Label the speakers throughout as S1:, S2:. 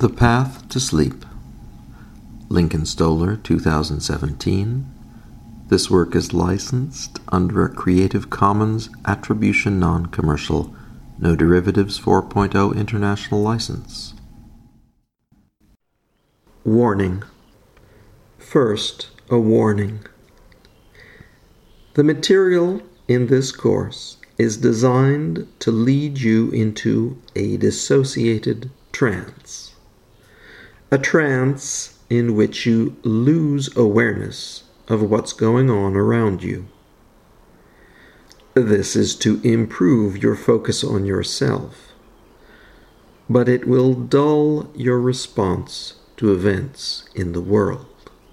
S1: The Path to Sleep, Lincoln Stoller, 2017. This work is licensed under a Creative Commons Attribution Non-Commercial, No Derivatives 4.0 International License. Warning. First, a warning. The material in this course is designed to lead you into a dissociated trance. A trance in which you lose awareness of what's going on around you. This is to improve your focus on yourself, but it will dull your response to events in the world.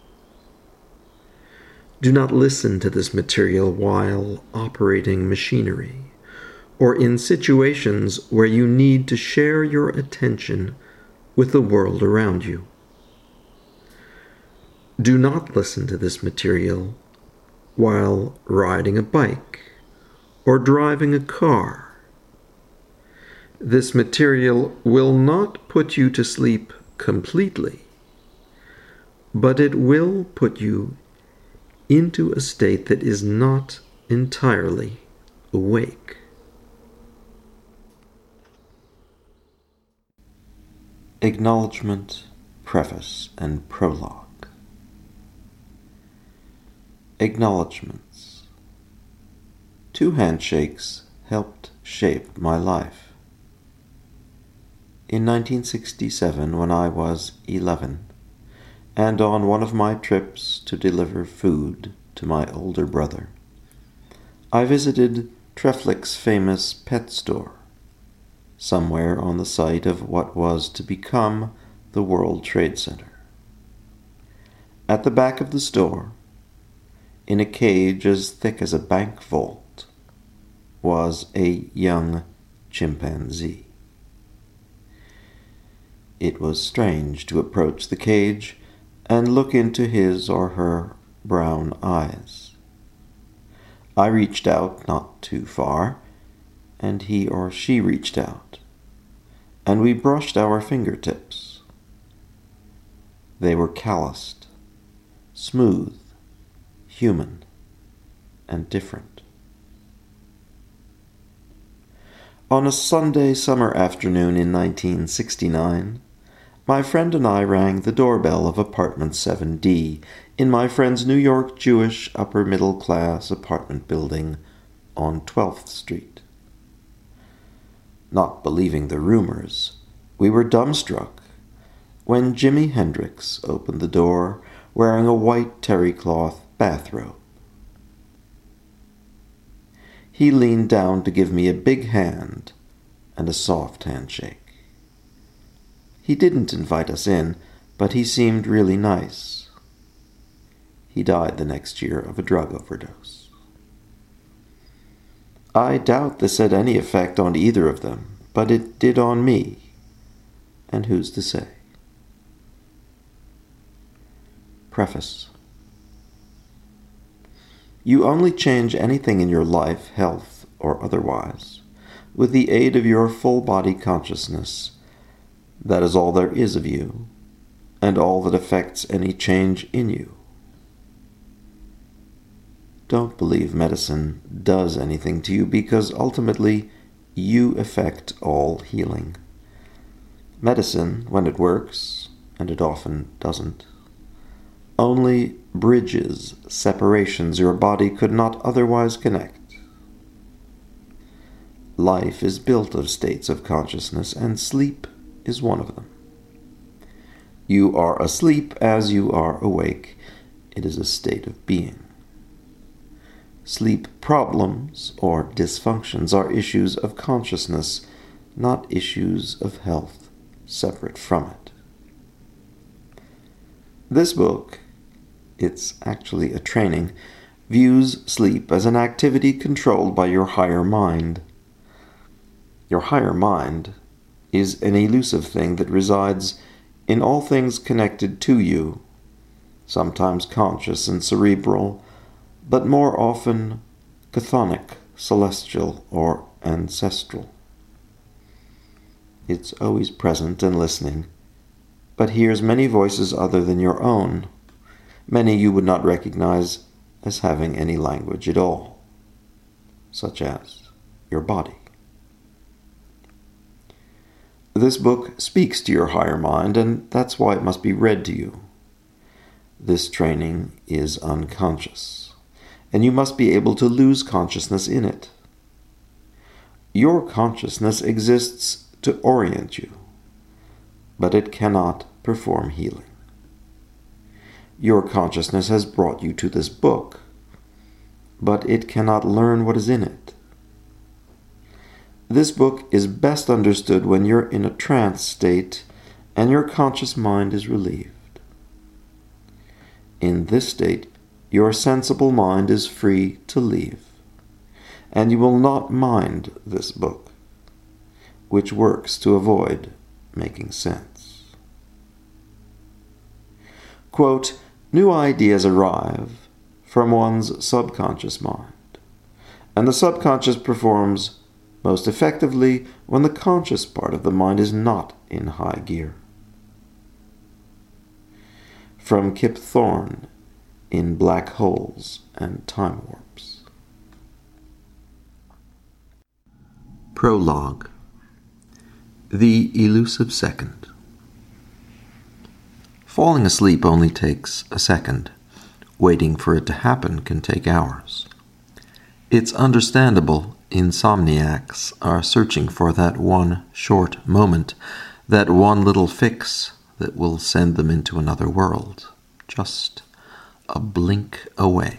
S1: Do not listen to this material while operating machinery, or in situations where you need to share your attention with the world around you. Do not listen to this material while riding a bike or driving a car. This material will not put you to sleep completely, but it will put you into a state that is not entirely awake. Acknowledgement, Preface, and Prologue. Acknowledgements. 2 handshakes helped shape my life. In 1967, when I was 11, and on one of my trips to deliver food to my older brother, I visited Treflick's famous pet store, somewhere on the site of what was to become the World Trade Center. At the back of the store, in a cage as thick as a bank vault, was a young chimpanzee. It was strange to approach the cage and look into his or her brown eyes. I reached out not too far, and he or she reached out, and we brushed our fingertips. They were calloused, smooth, human, and different. On a Sunday summer afternoon in 1969, my friend and I rang the doorbell of apartment 7D in my friend's New York Jewish upper-middle-class apartment building on 12th Street. Not believing the rumors, we were dumbstruck when Jimi Hendrix opened the door wearing a white terry cloth bathrobe. He leaned down to give me a big hand and a soft handshake. He didn't invite us in, but he seemed really nice. He died the next year of a drug overdose. I doubt this had any effect on either of them, but it did on me, and who's to say? Preface. You only change anything in your life, health or otherwise, with the aid of your full-body consciousness. That is all there is of you, and all that affects any change in you. Don't believe medicine does anything to you, because ultimately you affect all healing. Medicine, when it works, and it often doesn't, only bridges separations your body could not otherwise connect. Life is built of states of consciousness, and sleep is one of them. You are asleep as you are awake. It is a state of being. Sleep problems or dysfunctions are issues of consciousness, not issues of health separate from it. This book, it's actually a training, views sleep as an activity controlled by your higher mind. Your higher mind is an elusive thing that resides in all things connected to you, sometimes conscious and cerebral, but more often chthonic, celestial, or ancestral. It's always present and listening, but hears many voices other than your own, many you would not recognize as having any language at all, such as your body. This book speaks to your higher mind, and that's why it must be read to you. This training is unconscious, and you must be able to lose consciousness in it. Your consciousness exists to orient you, but it cannot perform healing. Your consciousness has brought you to this book, but it cannot learn what is in it. This book is best understood when you're in a trance state and your conscious mind is relieved. In this state, your sensible mind is free to leave, and you will not mind this book, which works to avoid making sense. Quote, "New ideas arrive from one's subconscious mind, and the subconscious performs most effectively when the conscious part of the mind is not in high gear." From Kip Thorne in Black Holes and Time Warps. Prologue. The Elusive Second. Falling asleep only takes a second. Waiting for it to happen can take hours. It's understandable insomniacs are searching for that one short moment, that one little fix that will send them into another world, just a blink away.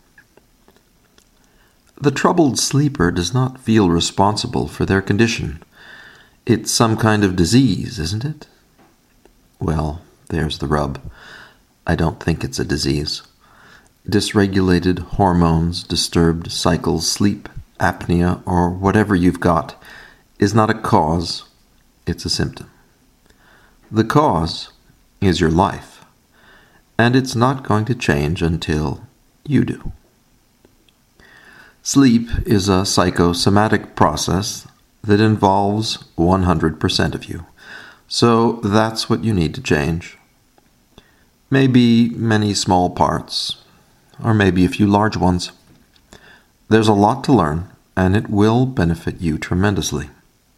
S1: The troubled sleeper does not feel responsible for their condition. It's some kind of disease, isn't it? Well, there's the rub. I don't think it's a disease. Dysregulated hormones, disturbed cycles, sleep apnea, or whatever you've got, is not a cause, it's a symptom. The cause is your life, and it's not going to change until you do. Sleep is a psychosomatic process that involves 100% of you, so that's what you need to change. Maybe many small parts, or maybe a few large ones. There's a lot to learn, and it will benefit you tremendously.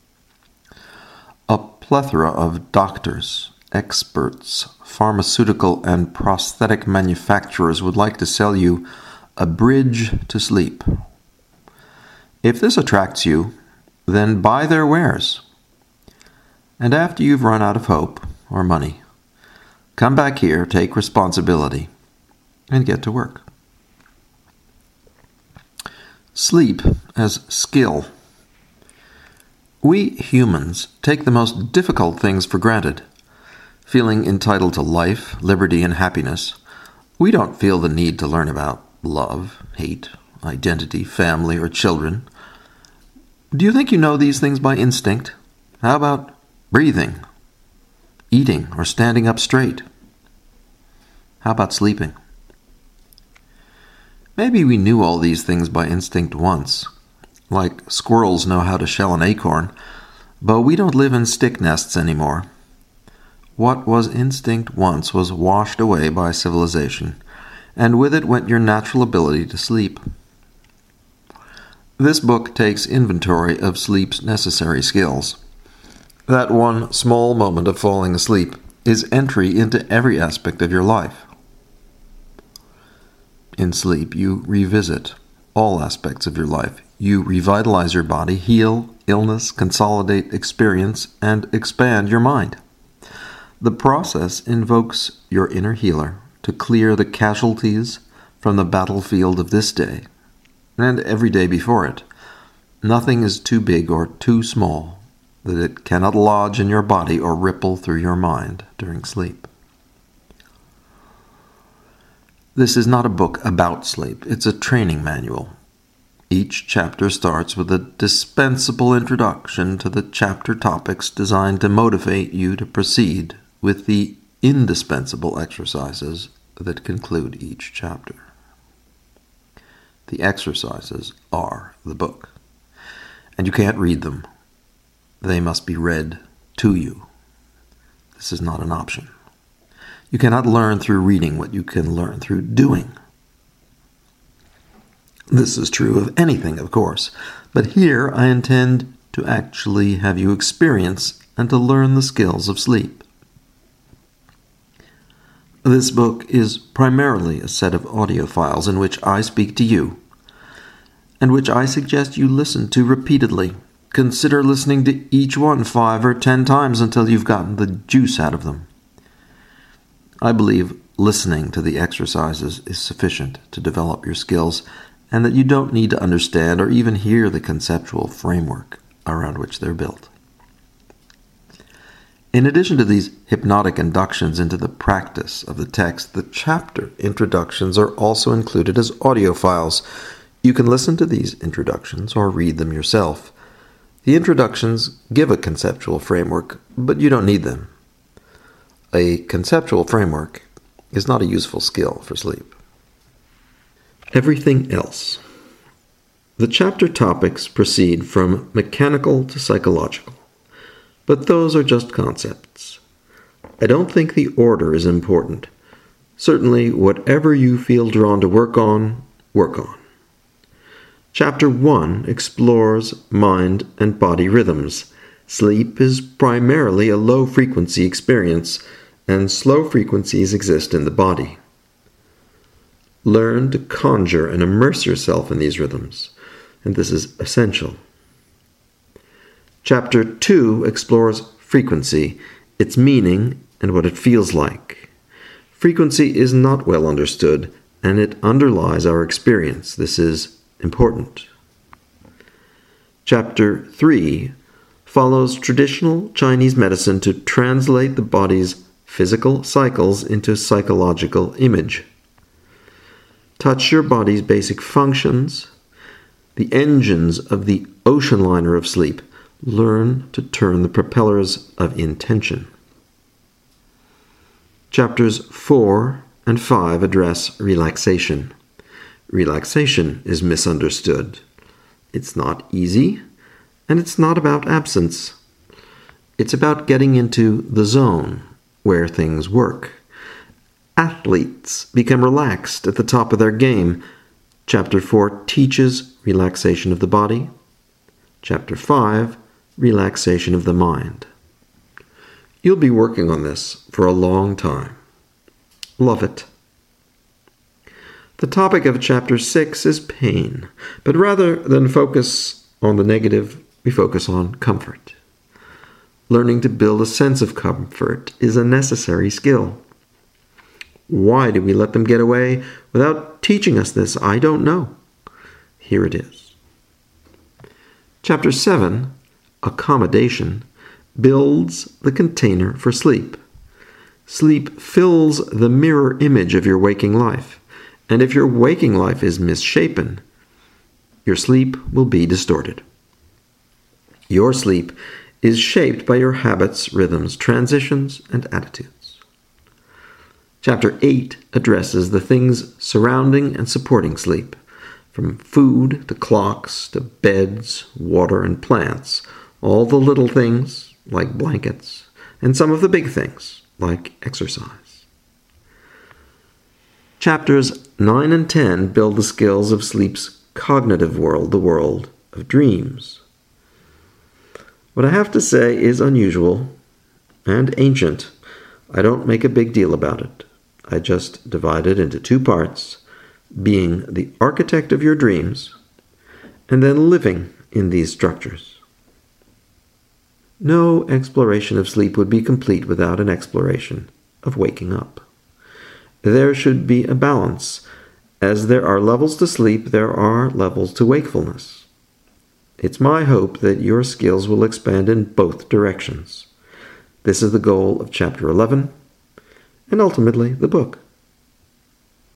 S1: A plethora of doctors, experts, pharmaceutical and prosthetic manufacturers would like to sell you a bridge to sleep. If this attracts you, then buy their wares. And after you've run out of hope or money, come back here, take responsibility, and get to work. Sleep as skill. We humans take the most difficult things for granted. Feeling entitled to life, liberty, and happiness, we don't feel the need to learn about love, hate, identity, family, or children. Do you think you know these things by instinct? How about breathing, eating, or standing up straight? How about sleeping? Maybe we knew all these things by instinct once, like squirrels know how to shell an acorn, but we don't live in stick nests anymore. What was instinct once was washed away by civilization, and with it went your natural ability to sleep. This book takes inventory of sleep's necessary skills. That one small moment of falling asleep is entry into every aspect of your life. In sleep, you revisit all aspects of your life. You revitalize your body, heal illness, consolidate experience, and expand your mind. The process invokes your inner healer to clear the casualties from the battlefield of this day and every day before it. Nothing is too big or too small that it cannot lodge in your body or ripple through your mind during sleep. This is not a book about sleep. It's a training manual. Each chapter starts with a dispensable introduction to the chapter topics designed to motivate you to proceed with the indispensable exercises that conclude each chapter. The exercises are the book, and you can't read them. They must be read to you. This is not an option. You cannot learn through reading what you can learn through doing. This is true of anything, of course, but here I intend to actually have you experience and to learn the skills of sleep. This book is primarily a set of audio files in which I speak to you, and which I suggest you listen to repeatedly. Consider listening to each one 5 or 10 times until you've gotten the juice out of them. I believe listening to the exercises is sufficient to develop your skills, and that you don't need to understand or even hear the conceptual framework around which they're built. In addition to these hypnotic inductions into the practice of the text, the chapter introductions are also included as audio files. You can listen to these introductions or read them yourself. The introductions give a conceptual framework, but you don't need them. A conceptual framework is not a useful skill for sleep. Everything else. The chapter topics proceed from mechanical to psychological, but those are just concepts. I don't think the order is important. Certainly, whatever you feel drawn to work on, work on. Chapter 1 explores mind and body rhythms. Sleep is primarily a low-frequency experience, and slow frequencies exist in the body. Learn to conjure and immerse yourself in these rhythms, and this is essential. Chapter 2 explores frequency, its meaning, and what it feels like. Frequency is not well understood, and it underlies our experience. This is important. Chapter 3 follows traditional Chinese medicine to translate the body's physical cycles into psychological image. Touch your body's basic functions, the engines of the ocean liner of sleep. Learn to turn the propellers of intention. Chapters 4 and 5 address relaxation. Relaxation is misunderstood. It's not easy, and it's not about absence. It's about getting into the zone where things work. Athletes become relaxed at the top of their game. Chapter 4 teaches relaxation of the body. Chapter 5, relaxation of the mind. You'll be working on this for a long time. Love it. The topic of Chapter 6 is pain, but rather than focus on the negative, we focus on comfort. Learning to build a sense of comfort is a necessary skill. Why do we let them get away without teaching us this? I don't know. Here it is. Chapter 7, accommodation, builds the container for sleep. Sleep fills the mirror image of your waking life, and if your waking life is misshapen, your sleep will be distorted. Your sleep is shaped by your habits, rhythms, transitions, and attitudes. Chapter 8 addresses the things surrounding and supporting sleep, from food to clocks to beds, water, and plants, all the little things, like blankets, and some of the big things, like exercise. Chapters 9 and 10 build the skills of sleep's cognitive world, the world of dreams. What I have to say is unusual and ancient. I don't make a big deal about it. I just divide it into 2 parts, being the architect of your dreams, and then living in these structures. No exploration of sleep would be complete without an exploration of waking up. There should be a balance. As there are levels to sleep, there are levels to wakefulness. It's my hope that your skills will expand in both directions. This is the goal of Chapter 11, and ultimately the book.